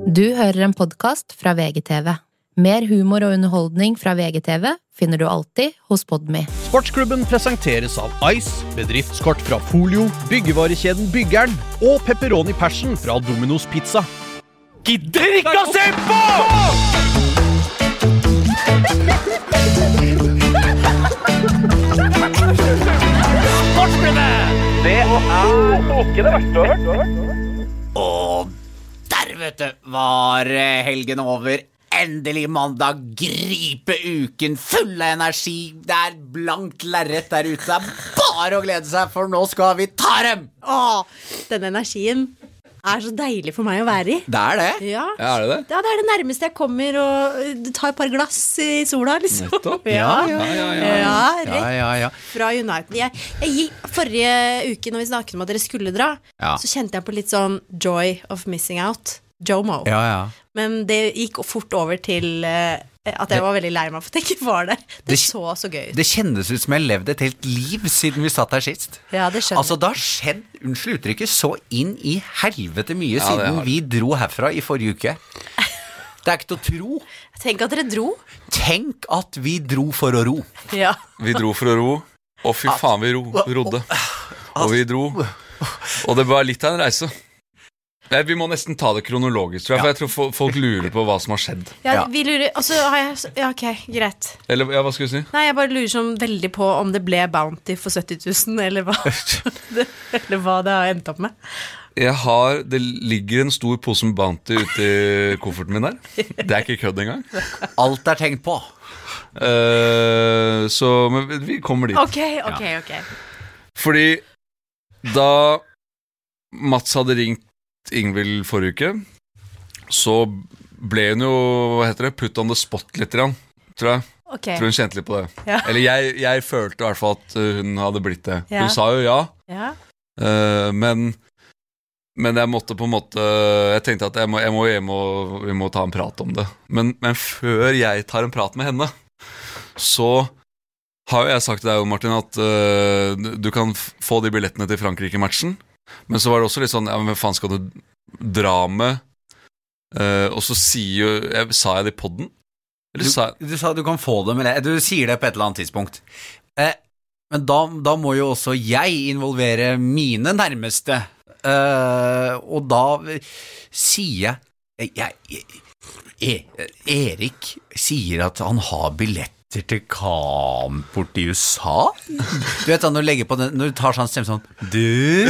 Du hører en podcast fra VGTV. Mer humor og underholdning fra VGTV finner du alltid hos Podme. Sportsklubben presenteres av Ice, bedriftskort fra Folio, byggevarekjeden Byggeren og Pepperoni Passion fra Domino's Pizza. Gidder ikke å se på! Sportsklubben! Det ikke det verste å høre. Og der, vet du, var helgen over. Endelig mandag, gripe uken, full av energi. Det blankt lerret der ute. Det bare å glede seg, for nå skal vi ta dem! Den energien så deilig for meg å være i. Det det. Ja, det? Ja, det det nærmeste jeg kommer og tar et par glass i sola, liksom. Nettopp. Ja, fra United. Jeg gikk forrige uke når vi snakket om at dere skulle dra, så kjente jeg på litt sånn joy of missing out. JOMO. Men det gikk fort over til at jeg var veldig lei meg for at jeg ikke var der. Det så gøy ut. Det kjennes ut som jeg levde et helt liv siden vi satt her sist. Ja, det skjønner. Altså, det har skjedd, unnskyld uttrykket, så inn i helvete mye siden vi dro herfra i forrige uke. Det ikke til å tro. Tenk at dere dro. Tenk at vi dro for å ro. Ja. Vi dro for å ro, og fy faen vi rodde. Og vi dro, og det var litt av en reise. Vi må nesten ta det kronologisk, tror jeg, for jeg tror folk lurer på hva som har skjedd. Ja, vi lurer, og så har jeg, ok, greit. Eller, hva skal du si? Nei, jeg bare lurer sånn veldig på om det ble Bounty for 70 000, eller hva det har endt opp med. Det ligger en stor pose med Bounty ute i kofferten min der. Det ikke kødd engang. Alt tenkt på. Men vi kommer dit. Ok. Fordi da Mats hadde ringt Ingvild forrige uke, så ble hun jo, hva heter det, put on the spot litt, tror jeg. Tror hun kjente litt på det. Ja. Eller jeg følte i hvert fall at hun hadde blitt det. Ja. Hun sa jo ja. Men jeg måtte på en måte, jeg tenkte at jeg må hjem og vi må ta en prat om det. Men før jeg tar en prat med henne, så har jo jeg sagt til deg, Martin, at du kan få de billettene til Frankrike-matchen. Men så var det også litt sånn, hva faen skal du dra med? Og så sa jeg det i podden? Du sa du kan få det, men du sier det på et eller annet tidspunkt. Men da må jo også jeg involvere mine nærmeste. Og da sier Erik sier at han har billetter til Kamport i USA. Du vet når du legger på den, når du tar sånn stemme sånn Du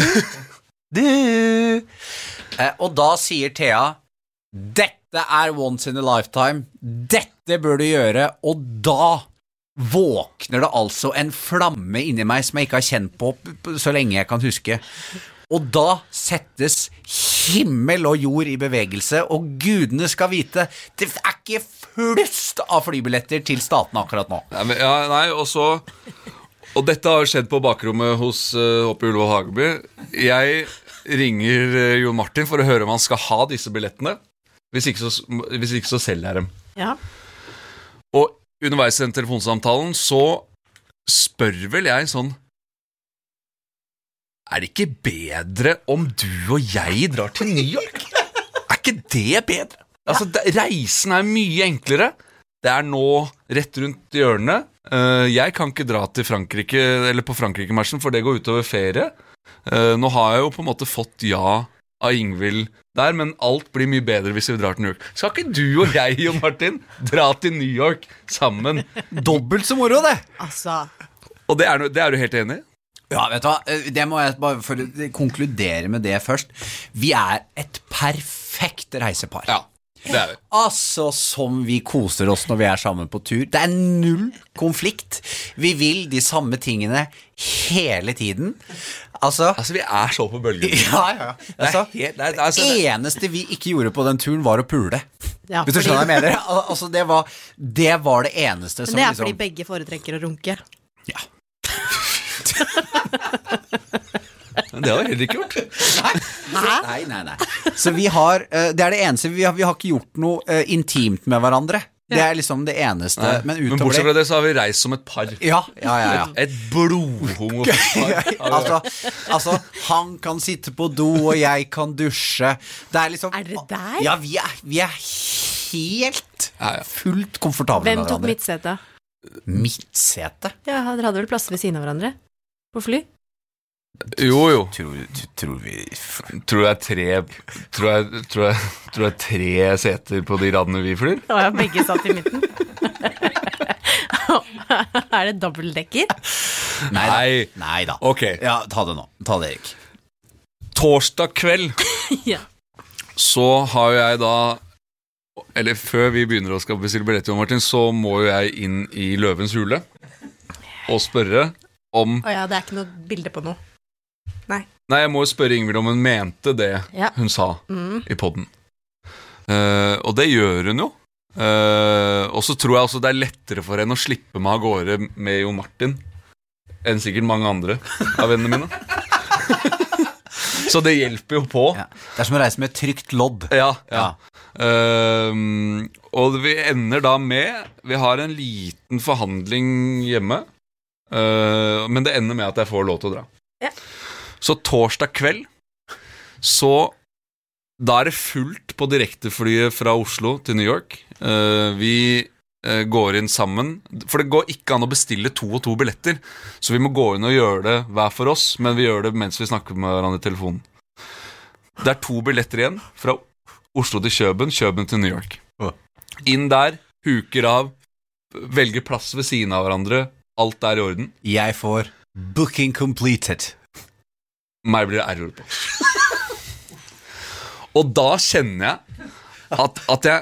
og da sier Thea, dette once in a lifetime, dette bør du gjøre. Og da våkner det altså en flamme inni meg som jeg ikke har kjent på så lenge jeg kan huske. Og da settes himmel og jord i bevegelse, og gudene skal vite, det ikke flust av flybilletter til staten akkurat nå. Og dette har skjedd på bakrommet hos oppe i Ullevål Hageby. Jeg ringer Jon Martin for å høre om han skal ha disse billettene. Hvis ikke så selger jeg dem. Ja. Og underveis i den telefonsamtalen så spør vel jeg sånn, det ikke bedre om du og jeg drar til New York? Ikke det bedre? Altså, reisen mye enklere. Det nå rett rundt hjørnet. Jeg kan ikke dra til Frankrike, eller på Frankrike-matchen, for det går utover ferie. Nå har jeg jo på en måte fått ja av Ingvild der, men alt blir mye bedre hvis vi drar til New York. Skal ikke du og jeg, Jon Martin, dra til New York sammen? Dobbelt så moro, det! Altså. Og det du helt enig i? Ja, vet du hva, det må jeg bare for å konkludere med det først. Vi et perfekt reisepar. Ja, det vi. Altså, som vi koser oss når vi sammen på tur. Det null konflikt. Vi vil de samme tingene hele tiden. Altså vi så på bølgen. Ja. Altså, det eneste vi ikke gjorde på den turen var å pule. Ja, hvis du skjønner hva jeg mener. Altså, det var det eneste som Men det fordi begge foretrekker å runke. Ja. Det har vi heller ikke gjort. Nei. Så vi har, det det eneste, vi har ikke gjort noe intimt med hverandre. Det liksom det eneste. Men bortsett fra det så har vi reist som et par. Ja. Et blodhomofil. Altså, han kan sitte på do, og jeg kan dusje. Det liksom dere der? Ja, vi er helt fullt komfortable med hverandre. Hvem tok midtsete? Midtsete? Ja, dere hadde vel plasser ved siden av hverandre? På fly? Jo. Tror vi Tror jeg tre seter på de radene vi flyr? Ja, begge satt i midten. Det dobbeltdekker? Nei da. Ok. Ja, ta det nå. Ta det, Erik. Torsdag kveld Ja. så har jeg da, eller før vi begynner å skal bestille billett, Jon Martin, så må jeg inn i Løvens hule og spørre om Åja, det ikke noe bilde på noe. Nei, jeg må jo spørre Ingvild om hun mente det hun sa i podden. Og det gjør hun jo. Og så tror jeg også det lettere for henne å slippe meg av gårde med Jon Martin enn sikkert mange andre av vennene mine. Så det hjelper jo på. Ja. Det som å reise med et trygt lodd. Ja. Og vi ender da med vi har en liten forhandling hjemme, men det ender med at jeg får lov til å dra. Så torsdag kveld så da det fullt på direkteflyet fra Oslo til New York. Vi går inn sammen, for det går ikke an å bestille 2 og 2 billetter, så vi må gå inn og gjøre det hver for oss, men vi gjør det mens vi snakker med hverandre i telefonen. Det 2 billetter igjen fra Oslo til Køben til New York. Inn der, huker av, velger plass ved siden av hverandre, alt i orden. Jeg får booking completed. Meg blir det error på. Og da kjenner jeg at jeg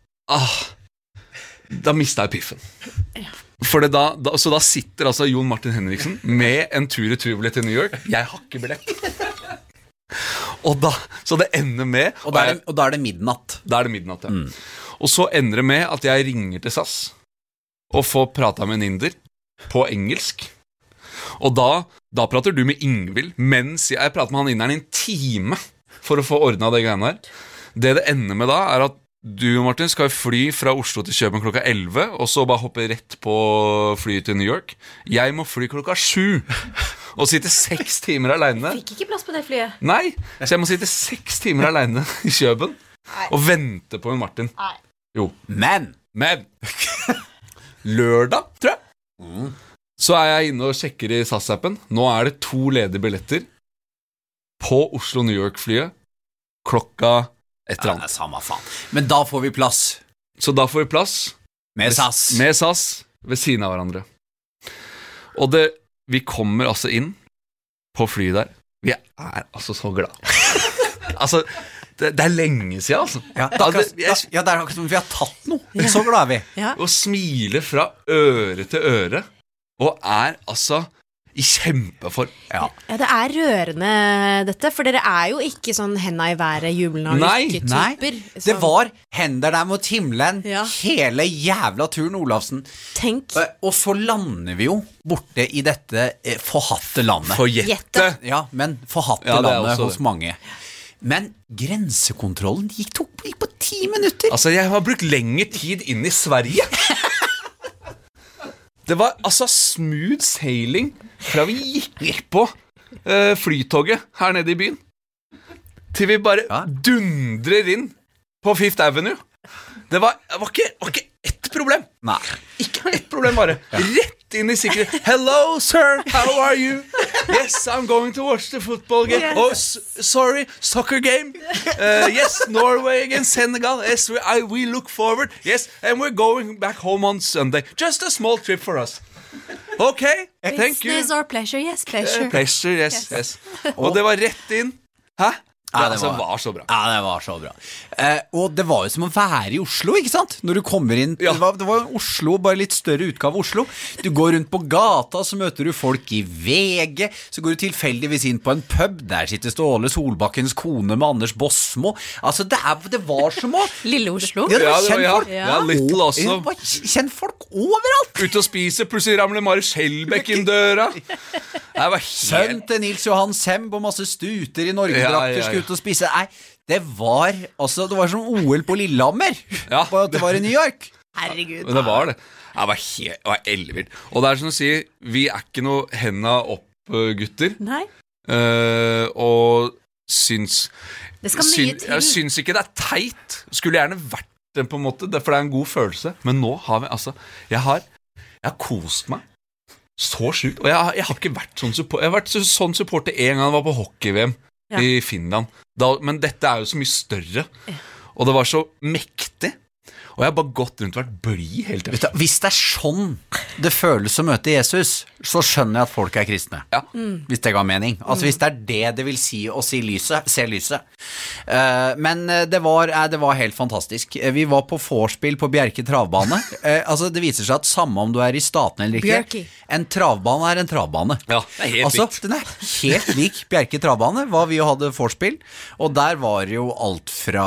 da mistet jeg piffen. For så da sitter altså Jon Martin Henriksen med en tur-i-tur-billett til New York. Jeg har ikke billett. Så det ender med Og da det midnatt. Da det midnatt, ja. Og så ender det med at jeg ringer til SAS og får prata med en inder på engelsk. Og da prater du med Ingvild, mens jeg prater med han inderen i en time for å få ordnet det greiene her. Det ender med da at du, Martin, skal fly fra Oslo til Køben klokka 11, og så bare hoppe rett på flyet til New York. Jeg må fly klokka 7 og sitte 6 timer alene. Fikk ikke plass på det flyet. Nei, så jeg må sitte 6 timer alene i Køben og vente på en Martin. Nei. Jo. Men lørdag, tror jeg, så jeg inne og sjekker i SAS-appen. Nå det 2 ledige billetter på Oslo-New York-flyet klokka et eller annet. Samme faen. Men da får vi plass. Så da får vi plass med SAS. Med SAS ved siden av hverandre. Og vi kommer altså inn på flyet der. Vi altså så glad. Altså, det lenge siden, altså. Ja, det akkurat som vi har tatt noe. Så glad vi. Ja. Og smiler fra øre til øre. Og altså i kjempeform. Ja, det rørende dette, for dere jo ikke sånn henda i været, jublende og lykketyper. Nei, det var hender der mot himmelen hele jævla turen, Olafsen. Tenk. Og så lander vi jo borte i dette forhatte landet. Forjette. Ja, men forhatte landet hos mange. Men grensekontrollen tok på 10 minutter. Altså, jeg har brukt lengre tid inn i Sverige. Det var altså smooth sailing fra vi gikk på flytoget her nede i byen, til vi bare dundrer inn på Fifth Avenue. Det var ikke ett problem. Nei. Ikke ett problem, bare. Rett inn i sikkerhet. Hello, sir, how are you? Yes, I'm going to watch the football game. Yes. Oh, sorry, soccer game. Yes, Norway against Senegal. Yes, we look forward. Yes, and we're going back home on Sunday. Just a small trip for us. Okay, thank you. Business or pleasure, yes, pleasure. Pleasure, yes. Og det var rett inn. Hæ? Det var så bra. Ja, det var så bra. Og det var jo som å være i Oslo, ikke sant? Når du kommer inn, det var Oslo, bare litt større utgave av Oslo. Du går rundt på gata, så møter du folk i VG, så går du tilfeldigvis inn på en pub, der sitter Ståle Solbakkens kone med Anders Bosmo. Altså, det var som å... Lille Oslo. Ja, det var kjentfolk. Ja, Little også. Det var kjentfolk overalt. Ute og spise, plutselig ramler Mari Skjelbæk inn døra. Sønn til Nils Johan Semb og masse stuter i Norge-drakter skulle ut og spise. Nei, det var som OL på Lillehammer på at det var i New York. Herregud. Men det var det. Jeg var ellevilt. Og det som du sier, vi ikke noe henda opp-gutter. Nei. Og syns det skal mye til. Jeg syns ikke det teit. Skulle gjerne vært det på en måte, for det en god følelse. Men nå har vi jeg har kost meg så sjukt. Og jeg har ikke vært sånn support. Jeg har vært sånn supporter en gang jeg var på hockey-VM i Finland. Men dette jo så mye større. Og det var så mektig. Og jeg har bare gått rundt og vært blid hele tiden. Hvis det sånn det føles å møte Jesus, så skjønner jeg at folk kristne. Ja. Hvis det ga mening. Altså hvis det vil si å se lyset. Men det var helt fantastisk. Vi var på vorspiel på Bjerke travbane. Det viser seg at samme om du i staten eller ikke, Bjerke. En travbane en travbane. Ja, det helt likt. Den helt lik Bjerke travbane, var vi og hadde vorspiel. Og der var jo alt fra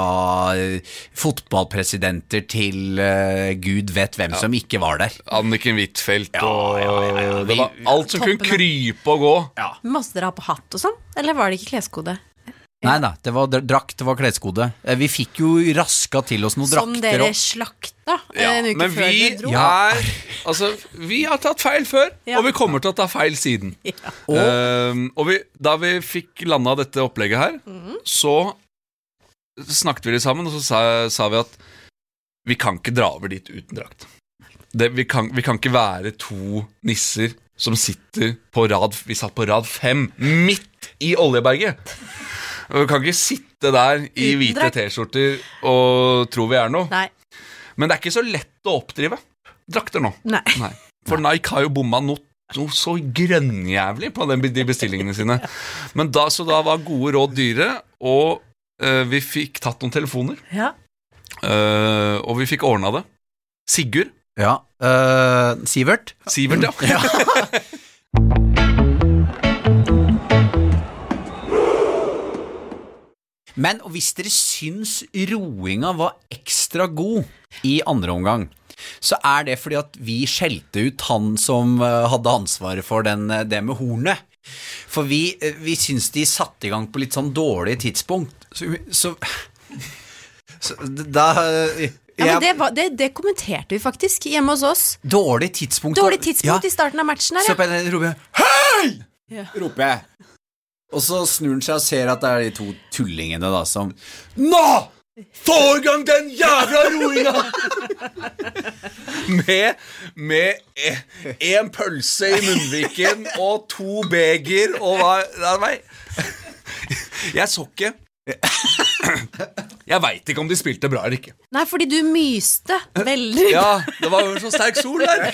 fotballpresidenter til Gud vet hvem som ikke var der. Anniken Huitfeldt og det var alt som kunne krype og gå. Ja. Måtte dere ha på hatt og sånn? Eller var det ikke kleskode? Nei, det var drakt, det var kleskode. Vi fikk jo raska til oss noen drakter. Som dere slakta en uke men før vi dere dro? Vi har tatt feil før, og vi kommer til å ta feil siden. Ja. Og da vi fikk landet dette opplegget her, så snakket vi litt sammen, og så sa vi at vi kan ikke dra over dit uten drakt. Vi kan ikke være to nisser som sitter på vi satt på rad 5 midt i Oljeberget. Og vi kan ikke sitte der i hvite t-skjorter og tro vi noe. Nei. Men det ikke så lett å oppdrive drakter nå. Nei. For Nike har jo bomma noe så grønnjævlig på de bestillingene sine. Men da var gode råd dyre, og vi fikk tatt noen telefoner. Ja. Og vi fikk ordnet det. Sigurd. Ja, Sivert, ja. Men hvis dere syns roinga var ekstra god i andre omgang, så det fordi at vi skjelte ut han som hadde ansvaret for det med hornet. For vi syns de satte i gang på litt sånn dårlig tidspunkt. Så da men det kommenterte vi faktisk hjemme hos oss. Dårlig tidspunkt i starten av matchen her. Så på den roper jeg hei! Ja. Roper jeg. Og så snur han seg og ser at det de to tullingene da som nå! Få i gang den jævla roinga! med en pølse i munnviken og 2 beger og jeg så ikke. Jeg vet ikke om de spilte bra eller ikke. Nei, fordi du myste veldig. Ja, det var jo så sterk sol der.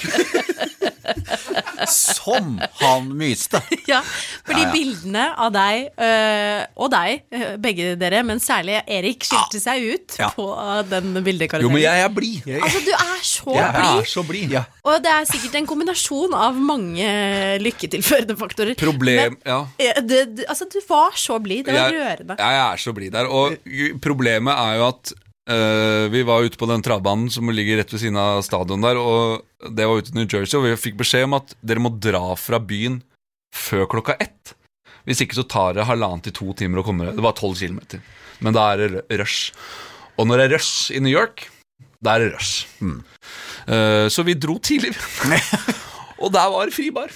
Som han myste. Ja, fordi bildene av deg og deg, begge dere, men særlig Erik, skilte seg ut på den bildekarakteren. Jo, men jeg blid. Altså, du så blid. Jeg så blid. Ja. Og det sikkert en kombinasjon av mange lykketilførende faktorer. Problem, men, du var så blid, det var rørende. Jeg så blid der, og problemet jo at vi var ute på den travbanen som ligger rett ved siden av stadion der, og det var ute i New Jersey, og vi fikk beskjed om at dere må dra fra byen før 1:00. Hvis ikke så tar det 1,5 til 2 timer å komme. Det var 12 kilometer, men da det rush. Og når det rush i New York, da det rush. Så vi dro tidlig. Og der var det fri bar.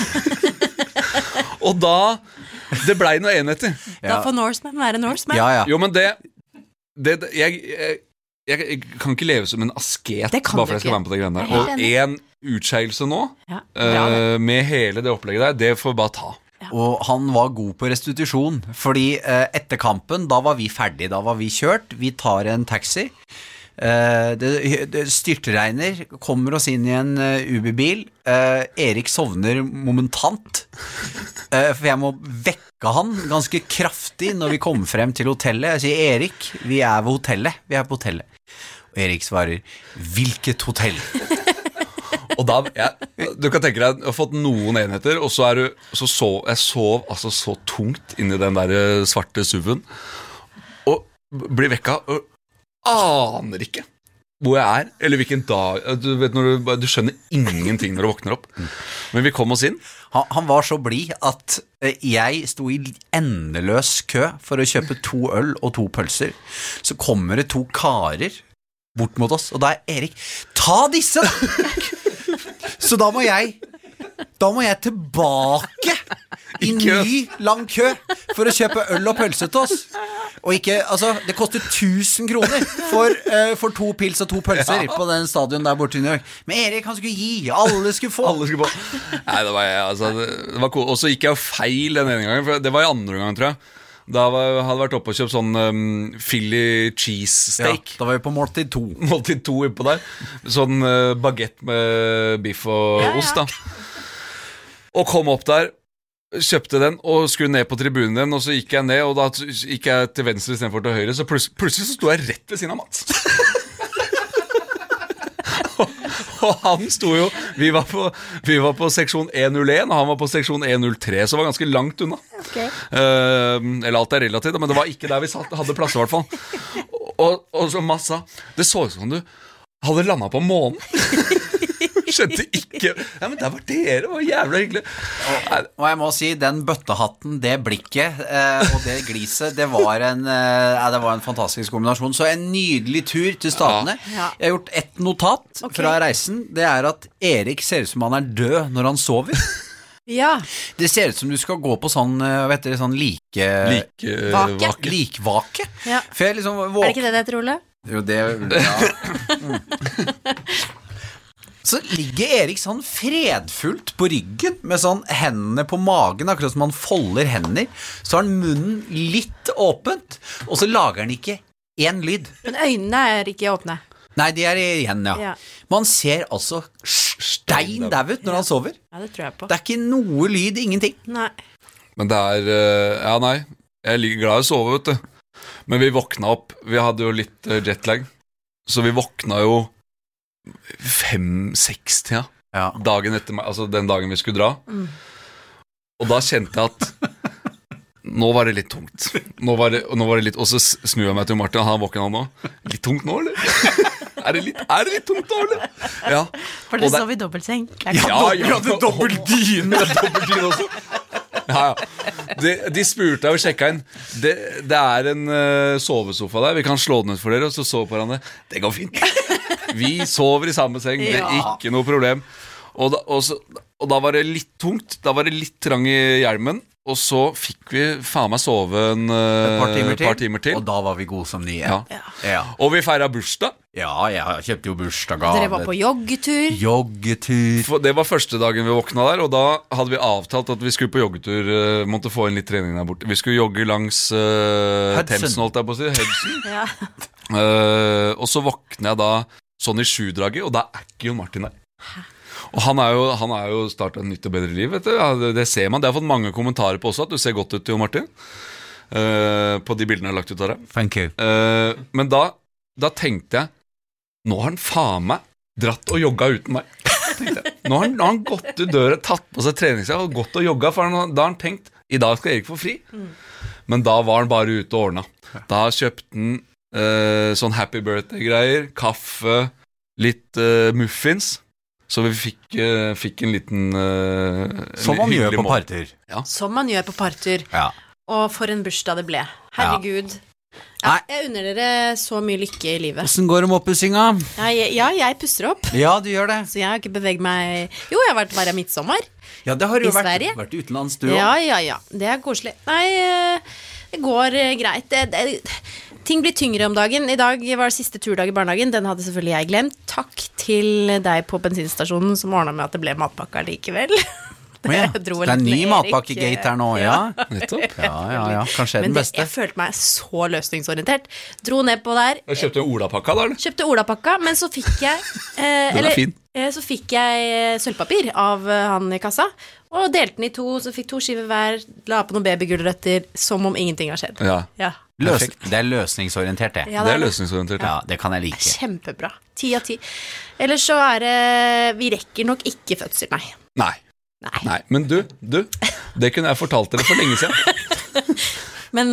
Og da det ble noe enheter. Da får Norseman være Norseman. Jo, men jeg kan ikke leve som en asket bare for jeg skal være med på det greiene der. Og en utskeielse nå med hele det opplegget der, det får vi bare ta. Og han var god på restitusjon, fordi etter kampen, da var vi ferdig, da var vi kjørt, vi tar en taxi. Det styrtregner, kommer oss inn i en Uber-bil. Erik sovner momentant, for jeg må vekke han ganske kraftig når vi kommer frem til hotellet. Jeg sier, Erik, vi ved hotellet. Vi på hotellet. Og Erik svarer, hvilket hotell? Og da, du kan tenke deg, jeg har fått noen enheter, og så jeg sov altså så tungt inni den der svarte SUV-en, og blir vekka, og aner ikke hvor jeg eller hvilken dag. Du vet, du skjønner ingenting når du våkner opp. Men vi kom oss inn. Han var så blid at jeg sto i endeløs kø for å kjøpe 2 øl og 2 pølser. Så kommer det 2 karer bort mot oss, og da Erik, ta ta disse da. Så da må jeg tilbake i ny lang kø for å kjøpe øl og pølse til oss. Og ikke, altså, det koster 1000 kroner for 2 pils og 2 pølser på den stadion der borte i New York. Men Erik, han skulle gi, alle skulle få. Nei, det var cool. Og så gikk jeg jo feil den ene gangen, for det var i andre gang, tror jeg. Da hadde vært oppe og kjøpt sånn Philly cheese steak. Ja, da var vi på måltid 2. Måltid 2 innpå der. Sånn baguette med biff og ost da. Og kom opp der, kjøpte den og skulle ned på tribunen den. Og så gikk jeg ned, og da gikk jeg til venstre i stedet for til høyre. Så plutselig så sto jeg rett ved siden av Mats. Og han sto jo, vi var på seksjon 101, og han var på seksjon 103, så det var ganske langt unna. Okay. Eller alt relativt, men det var ikke der vi hadde plass i hvert fall. Og så Mats sa, det så ut som du hadde landet på månen. Skjønte ikke. Ja, men der var dere, det var jævla hyggelig. Og jeg må si, den bøttehatten, det blikket og det gliset, det var en fantastisk kombinasjon. Så en nydelig tur til Statene. Jeg har gjort et notat fra reisen. Det er at Erik ser ut som han er død når han sover. Ja. Det ser ut som du skal gå på sånn, vet dere, sånn likvake. Ja. Liksom er det ikke det heter, Ole? Jo, det, Så ligger Erik sånn fredfullt på ryggen med sånn hendene på magen, akkurat som han folder hender. Så har han munnen litt åpent, og så lager han ikke en lyd. Men øynene er ikke åpne. Nei, de er igjen, ja. Man ser altså stein der ut når han sover. Ja, det tror jeg på. Det er ikke noe lyd, ingenting. Nei. Men det nei. Jeg er glad i å sove, vet du. Men vi våkna opp, vi hadde jo litt jetlag, så vi våkna jo 5-6 tida dagen etter meg, altså den dagen vi skulle dra. Og da kjente jeg at nå var det litt tungt. Nå var det litt, og så snur jeg meg til Martin, han våkna nå. Litt tungt nå, eller? Er det litt tungt nå, eller? Ja. For det sov i dobbeltseng. Ja, vi hadde dobbeltdyne. Dobbeltdyne også. Ja. De spurte og sjekka inn. Det er en sovesofa der. Vi kan slå den ut for dere, og så sove på hverandre. Det går fint. Vi sover i samme seng. Det er ikke noe problem. Og da var det litt tungt. Da var det litt trang i hjelmen. Og så fikk vi faen meg sove et par timer til. Og da var vi gode som nye. Ja. Og vi feiret bursdag. Ja, jeg kjøpte jo bursdagsgave. Dere var på joggetur. Det var første dagen vi våkna der, og da hadde vi avtalt at vi skulle på joggetur. Måtte få inn litt trening der borte. Vi skulle jogge langs Themsen, holdt jeg på å si. Hudson. Og så våkner jeg da sånn i 7-draget, og da er ikke Jon Martin der. Og han er jo startet et nytt og bedre liv, vet du. Ja, det ser man. Det har fått mange kommentarer på også, at du ser godt ut, Jon Martin. På de bildene jeg har lagt ut av deg. Thank you. Men da tenkte jeg, nå har han faen meg dratt og jogga uten meg. Nå har han gått ut døra, tatt på seg treningstøy og gått og jogga, for da har han tenkt, i dag skal Erik få fri. Men da var han bare ute og ordna. Da kjøpte han sånn happy birthday-greier, kaffe, litt muffins. Så vi fikk en liten som man gjør på partur. Ja. Som man gjør på partur. Ja. Og for en bursdag det ble. Herregud. Jeg unner dere så mye lykke i livet. Hvordan går det med oppussinga? Ja, jeg puster opp. Ja, du gjør det. Så jeg har ikke beveget meg. Jo, jeg har vært hver midtsommer. Ja, det har jo vært utenlands du også. Ja, det er koselig. Nei, det går greit. Ting blir tyngre om dagen. I dag var det siste turdag i barnehagen. Den hadde selvfølgelig jeg glemt. Takk til deg på bensinstasjonen som ordnet med at det ble matpakke likevel. Det er ny matpakkegate her nå, nettopp. Ja, kanskje den beste. Jeg følte meg så løsningsorientert. Dro ned på der. Jeg kjøpte Olapakka da, eller? Kjøpte Olapakka, men så fikk jeg Den er fin. Så fikk jeg sølvpapir av han i kassa, og delte den i 2, så fikk 2 skiver hver, la på noen babygulrøtter, som om ingenting har skjedd. Ja. Det er løsningsorientert, det. Ja, det er løsningsorientert. Ja, det kan jeg like. Kjempebra. 10 av 10. Ellers så er det, vi rekker nok ikke fødsel, Nei, men du, det kunne jeg fortalt dere for lenge siden. Men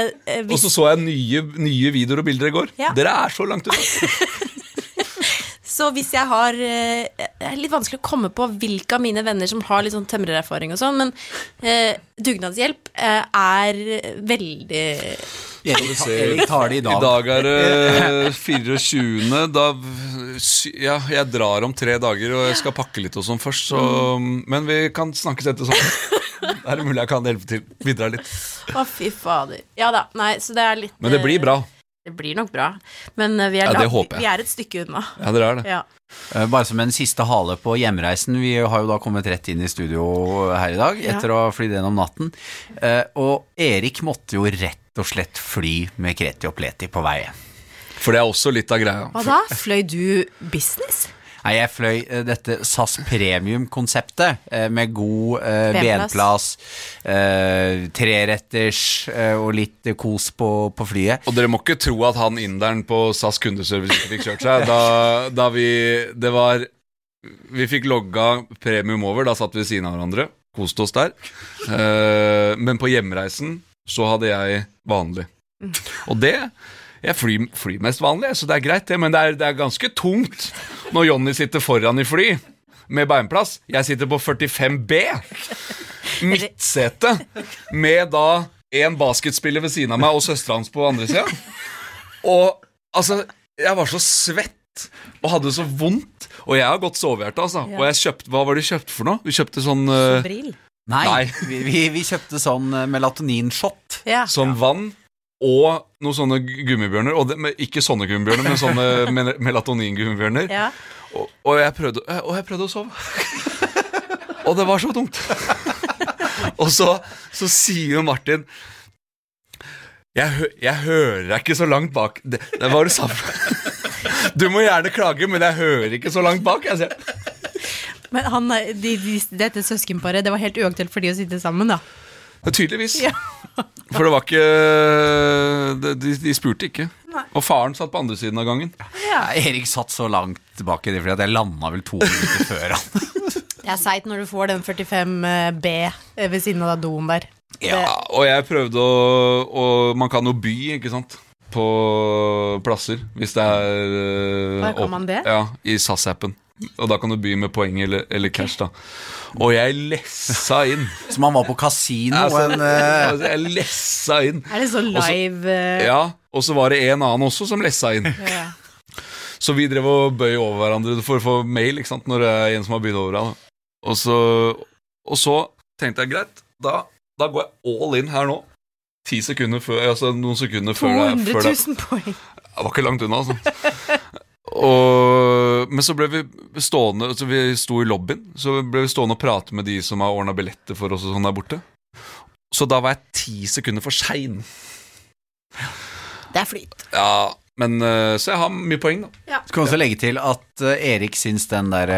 Og så jeg nye videoer og bilder i går. Dere er så langt unna. Så hvis jeg har det er litt vanskelig å komme på hvilke av mine venner som har litt sånn tømrererfaring og sånn, men dugnadshjelp er veldig Erik tar det i dag. I dag er det 24. Da, ja, jeg drar om 3 dager, og jeg skal pakke litt og sånn først, så, men vi kan snakkes etter sånn. Det er mulig jeg kan hjelpe til, bidra litt. Å, fy fader. Ja da, nei, så det er litt Men det blir bra. Det blir nok bra. Men vi er, vi er et stykke unna. Ja, dere er det. Ja. Bare som en siste hale på hjemreisen. Vi har jo da kommet rett inn i studio her i dag etter å ha flydd gjennom natten. Og Erik måtte jo rett og slett fly med kreti og pleti på vei. For det er også litt av greia. Hva da? Fløy du business? Nei, jeg fløy dette SAS Premium-konseptet med god benplass, 3-retters og litt kos på flyet. Og dere må ikke tro at han inderen på SAS kundeservice ikke fikk kjørt seg. Vi fikk logga premium over, da satt vi ved siden av hverandre, koste oss der. Men på hjemreisen så hadde jeg vanlig. Og det... Jeg flyr mest vanlig, så det er greit det, men det er ganske tungt når Johnny sitter foran i fly med beinplass. Jeg sitter på 45B, midtsete, med da en basketspiller ved siden av meg og søsteren hans på andre siden. Og altså, jeg var så svett og hadde så vondt, og jeg har gått sovehjerte, altså. Og jeg kjøpte, hva var det du kjøpte for noe? Du kjøpte sånn... Sobril? Nei. Vi kjøpte sånn melatoninshot. Ja. Sånn vann. Og noen sånne gummibjørner, ikke sånne gummibjørner, men sånne melatonin-gummibjørner. Ja. Og jeg prøvde å sove. Og det var så tungt. Og så sier jo Martin, jeg hører deg ikke så langt bak. Det var det samme. Du må gjerne klage, men jeg hører ikke så langt bak, jeg sier. Men dette søskenparet, det var helt uaktuelt for de å sitte sammen, da. Tydeligvis. Ja. For det var ikke de spurte ikke. Nei. Og faren satt på andre siden av gangen. Ja. Erik satt så langt tilbake fordi at jeg landet vel 2 minutter før han. Det er seit når du får den 45B ved siden av doen der. Ja, og jeg prøvde og man kan jo by, ikke sant, på plasser hvis det er kan man det? Ja, i SAS-appen. Og da kan du by med poeng eller cash da. Og jeg lessa inn. Som han var på kasino. Jeg lessa inn. Er det så live? Ja, og så var det en annen også som lessa inn. Ja. Så vi drev og bøy over hverandre for å få mail, ikke sant, når det er en som har bydd over deg. Og så tenkte jeg, greit, da går jeg all in her nå. 10 sekunder før, altså noen sekunder før 200 000 poeng. Det var ikke langt unna, altså. Men så ble vi stående, altså vi sto i lobbyen, så ble vi stående og prate med de som har ordnet billetter for oss og sånn der borte. Så da var jeg 10 sekunder for sein. Det er flyt. Ja, men så jeg har mye poeng da. Ja. Skal også legge til at Erik syns den der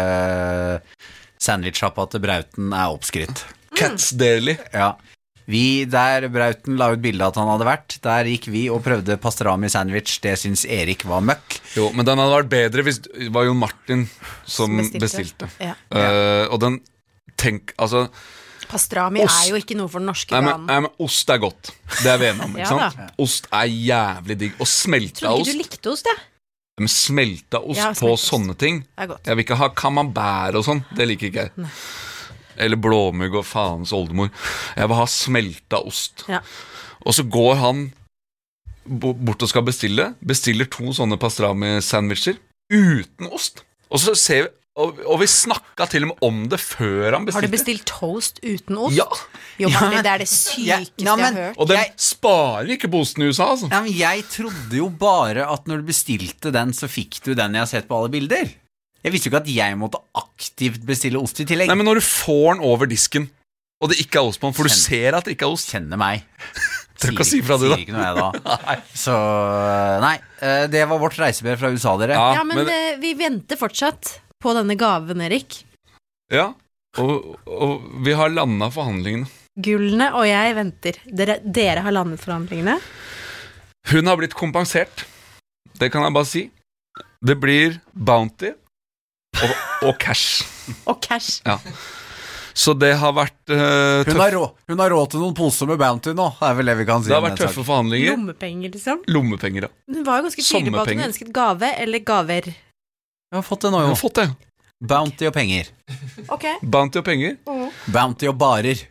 sandwich-shoppa til Brauten er oppskrytt. Cats Daily. Ja. Der Brauten la ut bildet at han hadde vært, der gikk vi og prøvde pastrami sandwich. Det syns Erik var møkk. Jo, men den hadde vært bedre hvis det var Jon Martin som bestilte. Ja. Og den, altså pastrami er jo ikke noe for den norske banen. Nei, men ost er godt. Det er vi enige om, ikke sant? Ja, ost er jævlig digg. Og smelta ost. Tror ikke du likte ost, jeg. Men smelta ost på sånne ting. Jeg vil ikke ha camembert og sånn. Det liker ikke jeg. Nei. Eller blåmugg og faens oldemor. Jeg vil ha smelta ost. Ja. Og så går han bort og skal bestiller 2 sånne pastrami-sandwicher uten ost. Og så ser vi, og vi snakket til og med om det før han bestilte. Har du bestilt toast uten ost? Ja. Jo, Martin, det er det sykeste jeg har hørt. Og den sparer ikke på osten i USA, altså. Ja, men jeg trodde jo bare at når du bestilte den, så fikk du den jeg har sett på alle bilder. Jeg visste jo ikke at jeg måtte aktivt bestille ost i tillegg. Nei, men når du får den over disken, og det ikke er ost på den, for du ser at det ikke er ost. Kjenner meg. Tør ikke å si fra du da. Sier ikke noe jeg da. Så, nei, det var vårt reisebrev fra USA, dere. Ja, men vi venter fortsatt på denne gaven, Erik. Ja, og vi har landet forhandlingene. Gullene og jeg venter. Dere har landet forhandlingene? Hun har blitt kompensert. Det kan jeg bare si. Det blir bounty. Og cash. Og cash. Ja. Så det har vært hun har råd til noen poser med bounty nå. Det er vel det vi kan si. Det har vært tøffe forhandlinger. Lommepenger, liksom. Lommepenger, ja. Hun var jo ganske tydelig på at hun ønsket gave eller gaver. Jeg har fått det nå, jo. Jeg har fått det. Bounty og penger. Ok. Bounty og penger. Bounty og barer.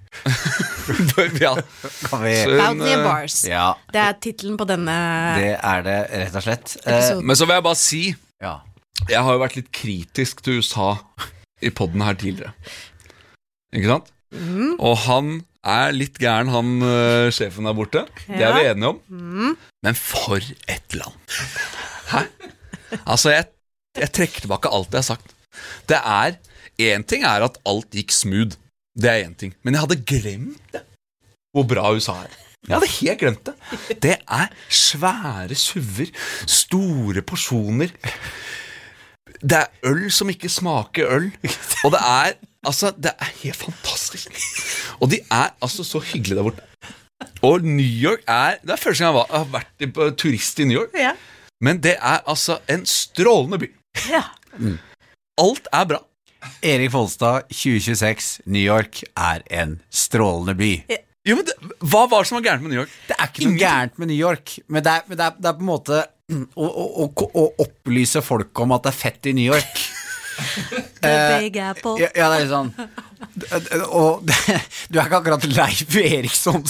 Ja. Bounty and bars. Ja. Det er titlen på denne. Det er det, rett og slett. Men så vil jeg bare si, Ja. jeg har jo vært litt kritisk til USA i podden her tidligere. Ikke sant? Og han er litt gæren, han sjefen der borte. Det er vi enige om. Men for et land. Hæ? Altså, jeg trekker tilbake alt jeg har sagt. Det er, en ting er at alt gikk smooth. Det er en ting. Men jeg hadde glemt det. Hvor bra USA er. Jeg hadde helt glemt det. Det er svære suver, store porsjoner. Det er øl som ikke smaker øl. Og det er, altså, det er helt fantastisk. Og de er altså så hyggelige der borte. Og New York det er første gang jeg har vært turist i New York. Ja. Men det er altså en strålende by. Ja. Alt er bra. Erik Folstad, 2026, New York er en strålende by. Jo, men hva var det som var gærent med New York? Det er ikke noe gærent med New York, men det er på en måte å opplyse folk om at det er fett i New York. The Big Apple. Ja, det er litt sånn. Og du er ikke akkurat Leif Eriksson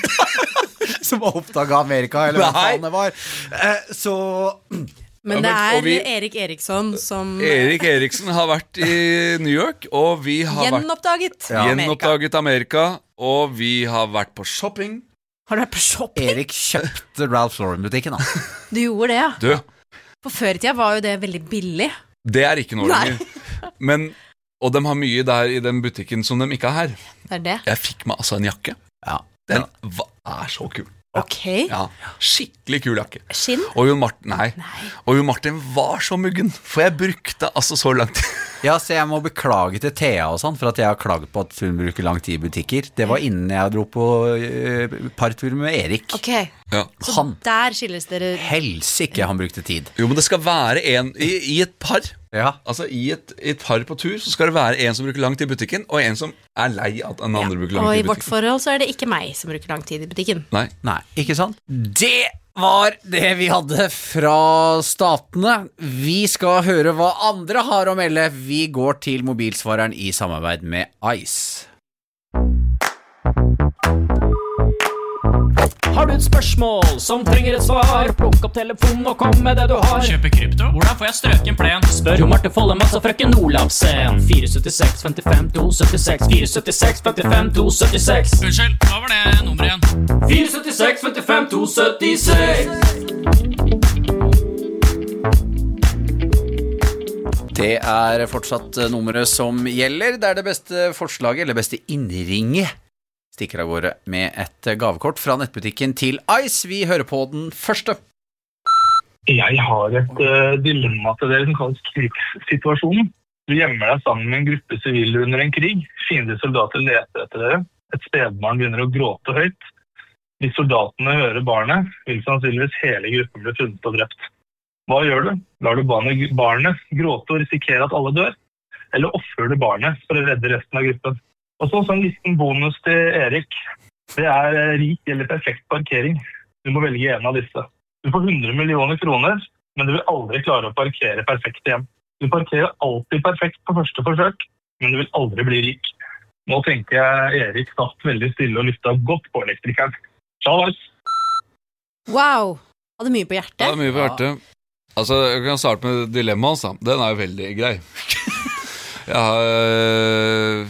som har oppdaget Amerika, eller hva faen det var. Så... Men det er Erik Eriksson som Erik Eriksen har vært i New York, og vi har gjenoppdaget Amerika, og vi har vært på shopping. Har du vært på shopping? Erik kjøpte Ralph Lauren-butikken da. Du gjorde det, ja. Du. For før i tida var jo det veldig billig. Det er ikke noe lenger. Men, og de har mye der i den butikken som de ikke har her. Det er det. Jeg fikk meg altså en jakke. Ja. Den er så kul. Ok. Ja, skikkelig kul jakke. Skinn? Og Jon Martin var så muggen, for jeg brukte altså så lang tid. Ja, så jeg må beklage til Thea og sånn, for at jeg har klaget på at hun bruker lang tid i butikker. Det var innen jeg dro på partur med Erik. Ok, Ja. så der skilles dere. Helsike han brukte tid. Jo, men det skal være en i et par. Ja. Altså i et par på tur, så skal det være en som bruker lang tid i butikken, og en som er lei at den andre bruker lang Og tid i i vårt butikken. forhold så er det ikke meg som bruker lang tid i butikken. Nei. Nei, ikke sant? Det var det vi hadde fra statene. Vi skal høre hva andre har å melde. Vi går til mobilsvareren i samarbeid med Ice. Har du et spørsmål som trenger et svar? Plukk opp telefonen og kom med det du har. Kjøpe krypto? Hvordan får jeg strøken plen? Spør jo Marte Follemads og frøken Olavsen. 476 55 276 476 55 276. Unnskyld, hva var det nummeret igjen? 476 55 276. Det er fortsatt nummeret som gjelder. Det er det beste forslaget, eller beste innringet. Stikker av gårde med et gavekort fra nettbutikken til Ice. Vi hører på den første. Jeg har et dilemma til dere som kalles krigssituasjonen. Du gjemmer deg sammen med en gruppe sivile under en krig. Fiendtlige soldater leter etter dere. Et spedbarn begynner å gråte høyt. Hvis soldatene hører barnet, vil sannsynligvis hele gruppen bli funnet og drept. Hva gjør du? Lar du barnet gråte og risikere at alle dør? Eller ofrer du barnet for å redde resten av gruppen? Og så en liten bonus til Erik. Det er rik eller perfekt parkering. Du må velge en av disse. Du får 100 millioner kroner, men du vil aldri klare å parkere perfekt hjem. Du parkerer alltid perfekt på første forsøk, men du vil aldri bli rik. Nå tenker jeg Erik satt veldig stille og lyttet godt på elektrikeren. Tjallas! Wow, hadde mye på hjertet. Det er mye på hjertet. Altså, jeg kan starte med dilemmaet, altså. Den er jo veldig grei. Jeg har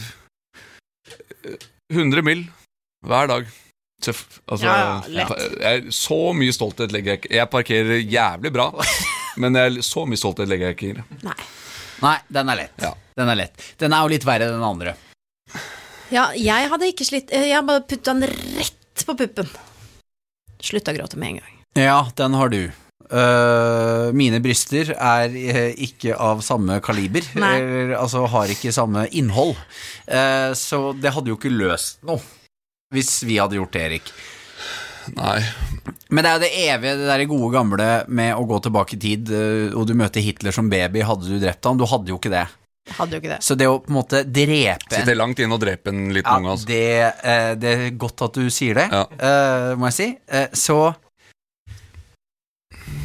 100 mil hver dag. Altså, så mye stolthet legger jeg ikke. Jeg parkerer jævlig bra, men så mye stolthet legger jeg ikke i det. Nei, den er lett. Ja. Den er lett. Den er jo litt verre enn den andre. Ja, jeg hadde ikke slitt. Jeg bare puttet den rett på puppen. Slutt å gråte med en gang. Ja, den har du. Mine bryster er ikke av samme kaliber, eller, altså har ikke samme innhold, så det hadde jo ikke løst noe hvis vi hadde gjort det, Erik. Nei. Men det er jo det evige, det der gode gamle med å gå tilbake i tid, og du møter Hitler som baby. Hadde du drept han? Du hadde jo ikke det. Hadde jo ikke det. Så det å på en måte drepe Sitter langt inn og drepe en liten unge, altså. Det er godt at du sier det, må jeg si. Så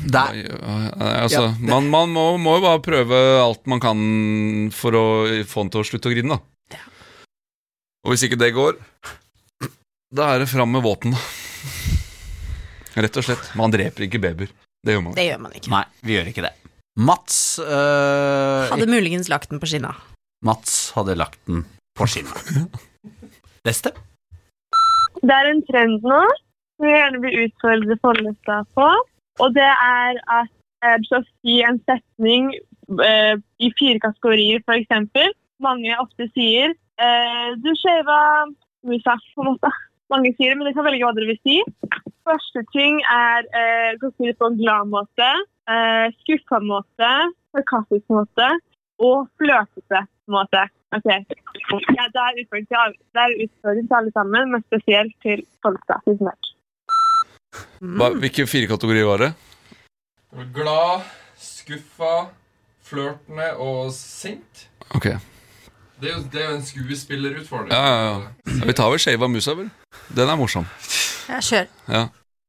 Altså, man må jo bare prøve alt man kan for å få den til å slutte å grine, da. Og hvis ikke det går, da det fram med våpen, da. Rett og slett. Man dreper ikke babyer. Det gjør man ikke. Nei, vi gjør ikke det. Mats hadde muligens lagt den på skinna. Mats hadde lagt den på skinna. Neste. Det en trend nå som jeg gjerne vil utfordre Follestad på, og det at du skal si en setning i 4 kategorier, for eksempel. Mange ofte sier du skjeva musa, på en måte. Mange sier det, men det kan velge hva dere vil si. Første ting du kan si det på en glad måte, skuffa måte, sarkastisk måte og flørtete måte. Ok, ja, det utfordring til alle sammen, men spesielt til Follestad. Tusen takk. Hvilke 4 kategorier var det? Glad, skuffa, flørtende og sint. Ok. Det er jo en skuespillerutfordring. Ja. Vi tar vel skjeva musa, vel? Den morsom. Ja, kjør. Ja.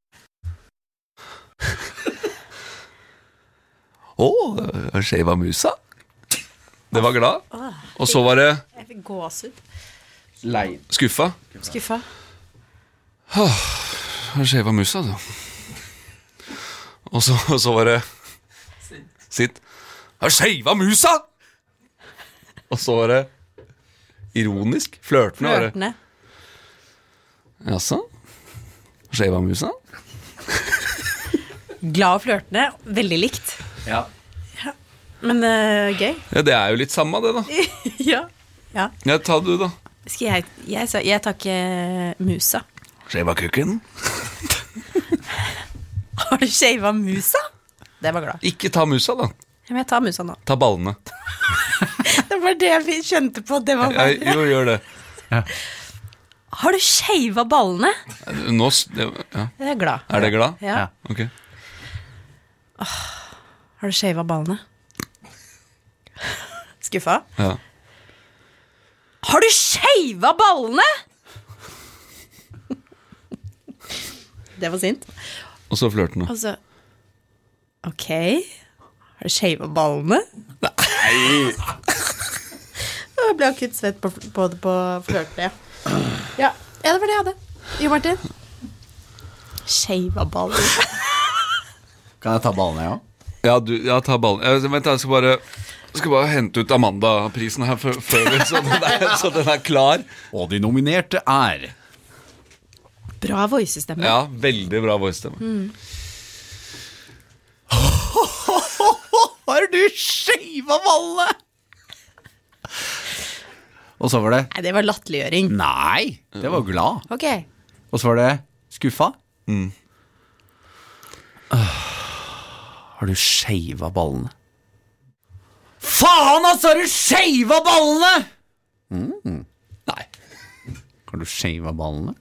Skjeva musa. Det var glad. Og så var det Jeg fikk gåsehud. Skuffa. Skjeva musa, da. Og så var det Sitt. Skjeva musa! Og så var det ironisk. Flørtende. Jaså? Skjeva musa? Glad og flørtende. Veldig likt. Ja. Men gøy. Ja, det jo litt samme det, da. Ja. Ja, ta du, da. Skal jeg tar ikke musa. Skjeva kukken. Har du skjeva musa? Det var glad. Ikke ta musa, da. Ja, men jeg tar musa nå. Ta ballene. Det var det vi skjønte på. Det var verre. Jo, gjør det. Ja. Har du skjeva ballene? Nå, ja. Jeg glad. Det glad? Ja. Ok. Har du skjeva ballene? Skuffa? Ja. Har du skjeva ballene? Det var sint. Og så flørten. Og så ok. Har du skjeva ballene? Nei. Jeg ble akutt svett på flørten, ja. Ja, det var det jeg hadde. Jo, Martin. Skjeva ballene. Kan jeg ta ballene, ja? Ja, ta ballene. Vent, jeg skal bare hente ut Amanda-prisen her før så den klar. Og de nominerte Bra voicestemme. Ja, veldig bra voicestemme. Har du skjeva ballene? Og så var det Nei, det var latterliggjøring. Nei, det var glad. Ok. Og så var det skuffa. Har du skjeva ballene? Faen, altså, har du skjeva ballene? Nei. Har du skjeva ballene?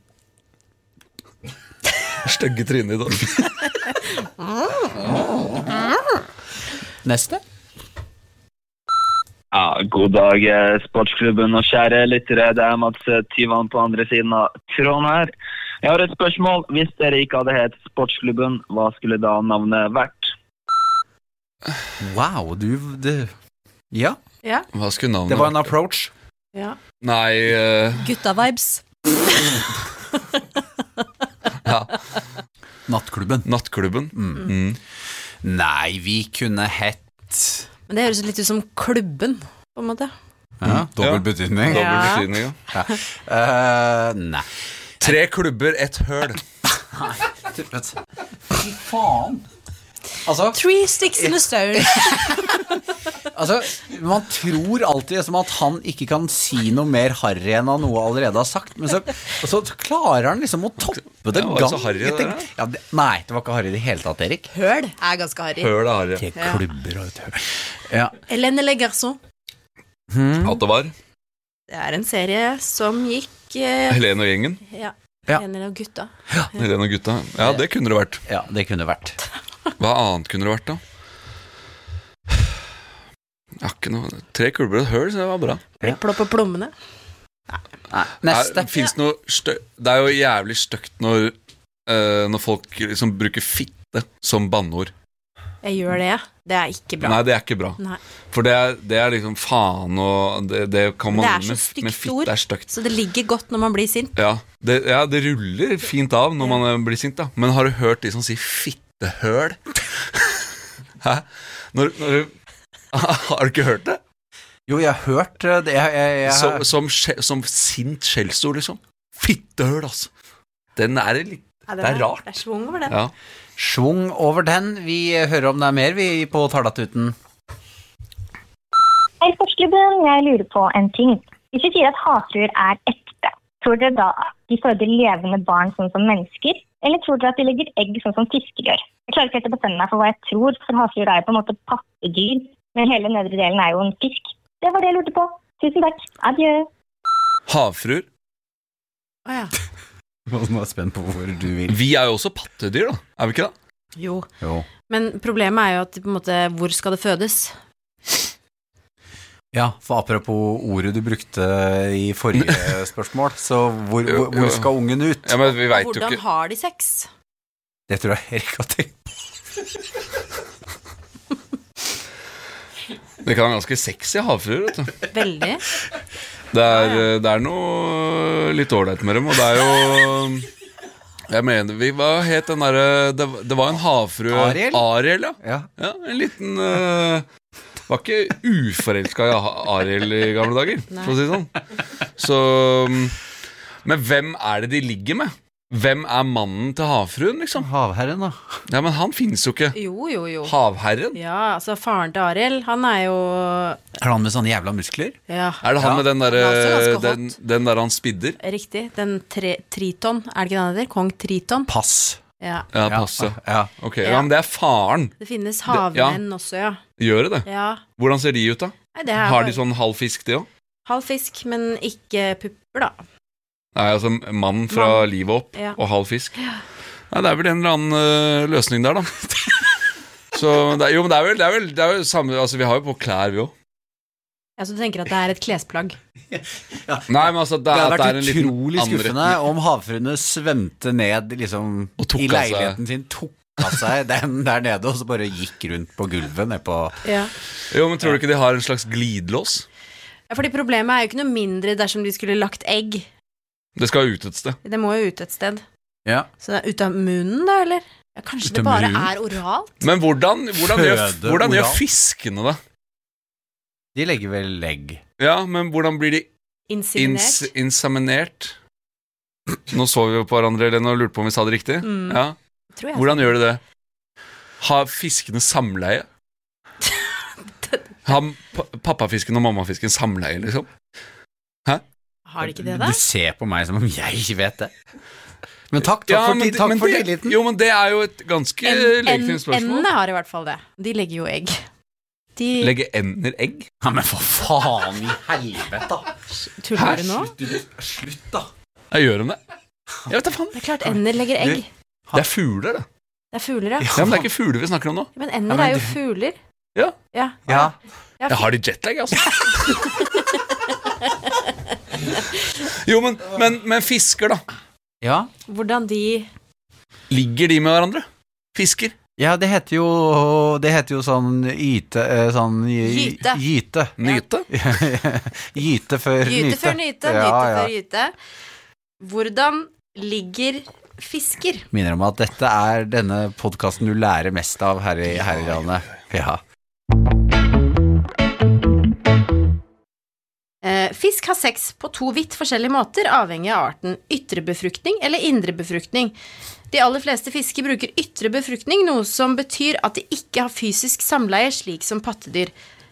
Stygge trynet i dag. Neste. Ja, god dag, sportsklubben og kjære lyttere. Det Mats Tyvan på andre siden av tråden her. Jeg har et spørsmål. Hvis dere ikke hadde hett sportsklubben, hva skulle da navnet vært? Wow, Ja. Hva skulle navnet Det var en approach. Ja. Nei Gutta-vibes. Ja. Nattklubben. Nei, vi kunne hett Men det høres litt ut som klubben, på en måte. Ja, dobbelt betydning. Ja. Nei. 3 klubber, 1 høl. Fy faen. Altså, 3 sticks in a stone. Altså, man tror alltid som at han ikke kan si noe mer harry enn han noe allerede har sagt, men så klarer han liksom å toppe det gang etter gang. Ja, nei, det var ikke harry i det hele tatt, Erik. Høl ganske harry. Høl harry. Til klubber og et høl. Ja. Hélène et les garçons. At det var? Det en serie som gikk Hélène og gjengen? Ja, Hélène og gutta. Ja, Hélène og gutta. Ja, det kunne det vært. Ja, det kunne det vært. Hva annet kunne det vært da? Jeg har ikke noe 3 klubber og et høl, så det var bra. Ploppe plommene. Nei, neste. Det jo jævlig støkt når folk liksom bruker fitte som banneord. Jeg gjør det. Det ikke bra. Nei, det ikke bra. Nei. For det liksom faen, og det kan man... Det så stygt ord, stygt. så det ligger godt når man blir sint. Ja, det ruller fint av når man blir sint da. Men har du hørt de som sier fittehøl? Hæ? Har du ikke hørt det? Jo, jeg har hørt det. Som sint skjellsord, liksom. Fittehøl, altså. Den litt... det rart. Det svung over den. Ja. Svung over den. Vi hører om det mer, vi på Talatuten. Hei, Sportsklubben. Jeg lurer på en ting. Hvis vi sier at havfruer ekte, tror dere da at de føder levende barn sånn som mennesker? Eller tror dere at de legger egg sånn som fisker gjør? Jeg klarer ikke helt å bestemme meg for hva jeg tror, for havfruer jo på en måte pattedyr, men hele nedre delen jo en fisk. Det var det jeg lurte på. Tusen takk. Adjø. Havfruer? Ja. Nå spent på hvor du vil. Vi jo også pattedyr da, vi ikke det? Jo. Men problemet jo at på en måte, hvor skal det fødes? Ja, for apropos ordet du brukte i forrige spørsmål, så hvor skal ungen ut? Ja, men vi vet hvordan har de sex? Det tror jeg Erik har tenkt. Det kan være ganske sexy havfruer, vet du. Veldig. Det noe litt ordentlig med dem, og det jo... Jeg mener, hva het den der... Det var en havfrue... Ariel, ja. En liten... var ikke uforelsket i Ariel i gamle dager, for å si det sånn. Så... Men hvem det de ligger med? Hvem mannen til havfruen, liksom? Havherren, da. Ja, men han finnes jo ikke. Jo. Havherren? Ja, altså faren til Ariel, han jo... han med sånne jævla muskler? Ja. Det han med den der han spidder? Riktig, den Triton, det ikke den heter? Kong Triton? Pass. Ja, pass, ja. Ok, ja, men det faren. Det finnes havmenn også, ja. Gjør det? Ja. Hvordan ser de ut da? Nei, har de sånn halv fisk, de også? Halv fisk, men ikke pupper da. Nei, altså mann fra livet opp og halv fisk. Nei, det vel en eller annen løsning der da. Så men det vel samme, altså vi har jo på klær vi også. Ja, så du tenker at det et klesplagg? Ja. Nei, men altså det vært en liten utrolig skuffende om havfruene svømte ned liksom, i leiligheten sin, tok av seg den der nede, og så bare gikk rundt på gulvet ned på... Ja. Jo, men tror du ikke de har en slags glidelås? Ja, fordi problemet jo ikke noe mindre dersom de skulle lagt egg. Det skal ut et sted. Det må jo ut et sted. Ja. Så det ut av munnen da, eller? Ja, kanskje det bare oralt? Men hvordan gjør fiskene det? De legger vel egg. Ja, men hvordan blir de inseminert? Nå så vi jo på hverandre, Helene, og lurte på om vi sa det riktig. Ja. Hvordan gjør de det? Har fiskene samleie? Har pappafisken og mammafisken samleie, liksom? Hæ? Har de ikke det da? Du ser på meg som om jeg ikke vet det. Men takk for tilliten. Jo, men det jo et ganske legitimt spørsmål. Endene har i hvert fall det. De legger jo egg. Legger ender egg? Ja, men for faen i helvete. Tuller du nå? Slutt da. Jeg gjør de det? Jeg vet da faen. Det klart ender legger egg. Det fugler, det. Det fugler, ja. Ja, men det ikke fugler vi snakker om nå. Men ender jo fugler. Ja. Ja. Jeg har de jetlag, altså. Jo, men fisker da. Ja. Hvordan ligger de med hverandre? Fisker? Ja, det heter jo sånn gyte. Nyte? Gyte før nyte. Før gyte. Hvordan ligger fisker? Minner om at dette denne podcasten du lærer mest av her i landet. Ja. Fisk har sex på 2 vidt forskjellige måter, avhengig av arten, ytre befruktning eller indre befruktning. De aller fleste fisker bruker ytre befruktning, noe som betyr at de ikke har fysisk samleie, slik som pattedyr.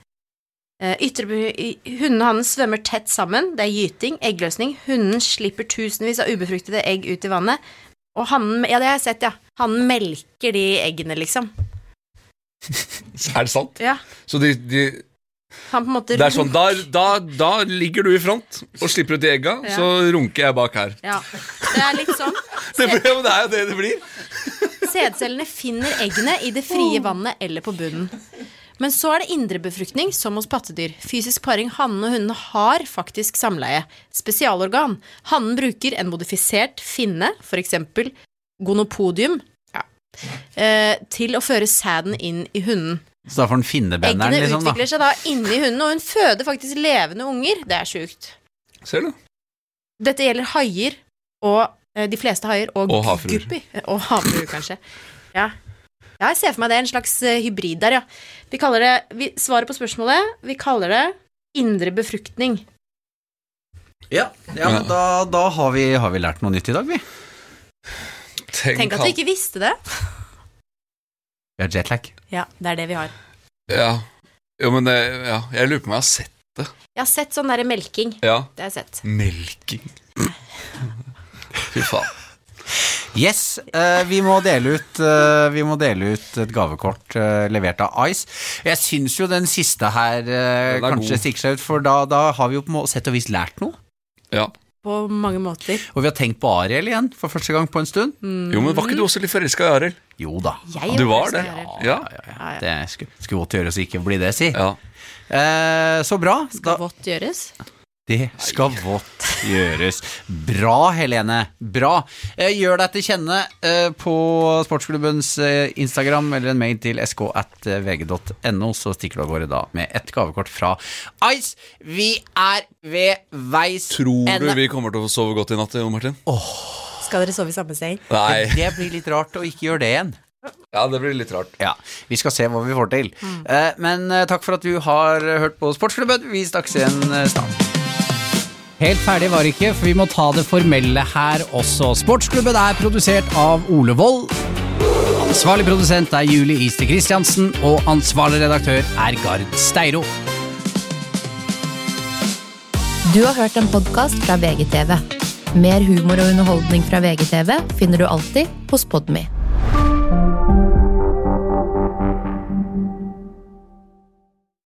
Hunnen og hannen svømmer tett sammen, det gyting, eggløsning, hunnen slipper tusenvis av ubefruktede egg ut i vannet, og hannen, ja det har jeg sett, ja, hannen melker de eggene liksom. Det sant? Ja. Så de han på en måte det sånn, da ligger du i front og slipper ut i egga, så runker jeg bak her. Ja, det litt sånn. Det jo det blir. Sædcellene finner eggene i det frie vannet eller på bunnen. Men så det indre befruktning, som hos pattedyr. Fysisk paring, hannen og hunnen har faktisk samleie. Spesialorgan. Hannen bruker en modifisert finne, for eksempel gonopodium. Ja, til å føre sæden inn i hunden. Så da får den finnebenderen Eggene liksom da. utvikler seg da inni hunden, og hun føder faktisk levende unger. Det sykt. Ser du? Dette gjelder haier, og de fleste haier, og havfruer. guppi. Og havfruer, kanskje. Ja, jeg ser for meg det, en slags hybrid der, ja. Vi kaller det, svaret på spørsmålet, vi kaller det indre befruktning. Ja, men da har vi lært noe nytt i dag, vi. Tenk at vi ikke visste det. Vi har jetlag. Ja, det det vi har. Ja, jo, men jeg lurer på om jeg har sett det. Jeg har sett sånn der melking. Ja. Det har jeg sett. Melking. Fy faen. Yes, vi må dele ut et gavekort levert av Ice. Jeg synes jo den siste her kanskje stikker seg ut, for da har vi jo på sett og vis lært noe. Ja. På mange måter. Og vi har tenkt på Ariel igjen for første gang på en stund. Jo, men var ikke du også litt forelsket i Ariel? Jo da. Du var det? Ja. Det skulle godt gjøres å ikke bli det, si. Ja. Så bra. Skal godt gjøres? Det skal godt gjøres. Bra, Helene. Bra. Gjør deg til kjenne på Sportsklubbens Instagram eller en mail til sk@vg.no, så stikker du av gårde da med et gavekort fra Ice. Vi ved veis ende. Tror du vi kommer til å sove godt i natt, Jon Martin? Skal dere sove i samme seng? Nei. Det blir litt rart å ikke gjøre det igjen. Ja, det blir litt rart. Ja, vi skal se hva vi får til. Men takk for at du har hørt på Sportsklubben. Vi snakkes igjen snart. Helt ferdig var ikke, for vi må ta det formelle her også. Sportsklubben produsert av Ole Wold. Ansvarlig produsent Julie Ister Kristiansen, og ansvarlig redaktør Gard Steiro. Du har hørt en podcast fra VGTV. Mer humor og underholdning fra VGTV finner du alltid hos Podme.